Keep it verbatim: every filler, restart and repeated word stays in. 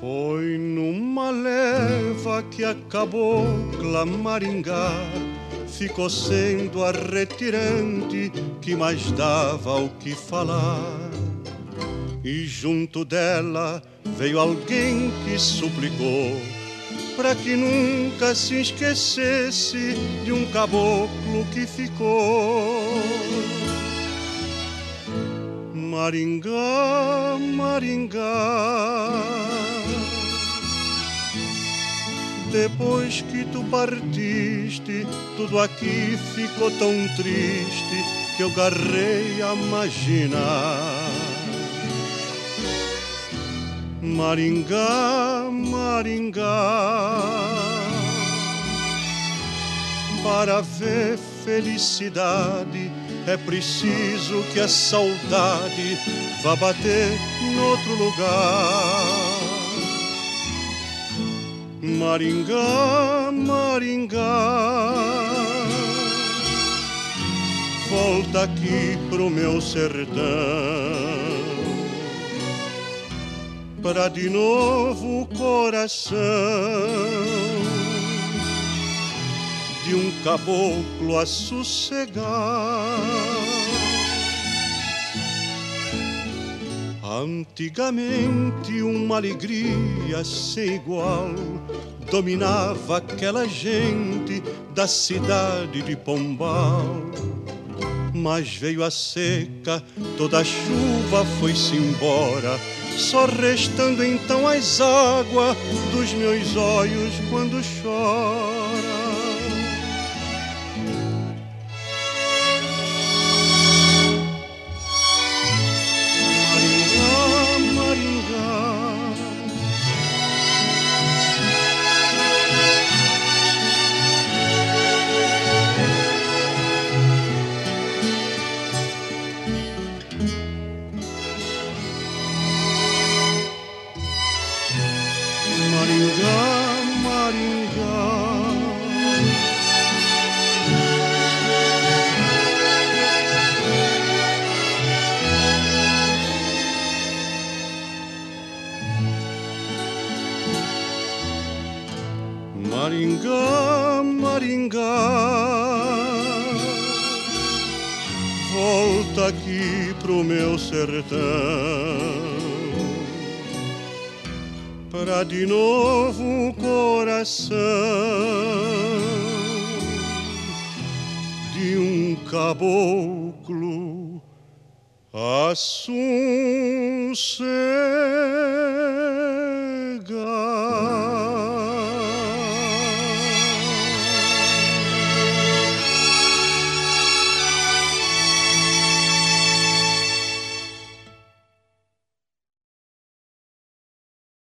Foi numa leva que a cabocla Maringá ficou sendo a retirante que mais dava o que falar. E junto dela veio alguém que suplicou para que nunca se esquecesse de um caboclo que ficou. Maringá, Maringá, depois que tu partiste, tudo aqui ficou tão triste que eu garrei a imaginar. Maringá, Maringá, para ver felicidade é preciso que a saudade vá bater noutro lugar. Maringá, Maringá, volta aqui pro meu sertão, pra de novo o coração de um caboclo a sossegar. Antigamente uma alegria sem igual dominava aquela gente da cidade de Pombal. Mas veio a seca, toda a chuva foi-se embora, só restando então as águas dos meus olhos quando chora. Maringá, Maringá, volta aqui pro meu sertão, pra de novo o coração de um caboclo a sossegar.